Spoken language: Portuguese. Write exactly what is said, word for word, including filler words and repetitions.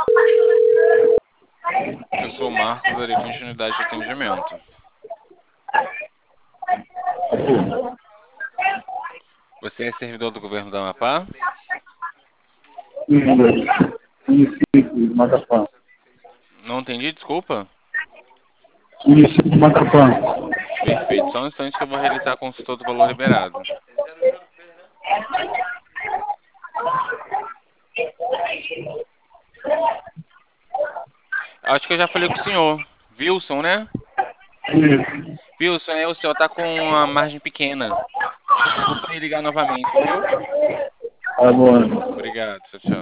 Eu sou o Marcos, darei continuidade ao atendimento. Você é servidor do governo do Amapá? Município de Macapá. Não entendi, desculpa. Município de Macapá. Perfeito, só um instante que eu vou realizar a consulta do valor liberado. Acho que eu já falei com o senhor. Wilson, né? Isso. Wilson, é, o senhor tá com a margem pequena. Desculpa aí ligar novamente, viu? Tá bom. Obrigado, tchau, tchau.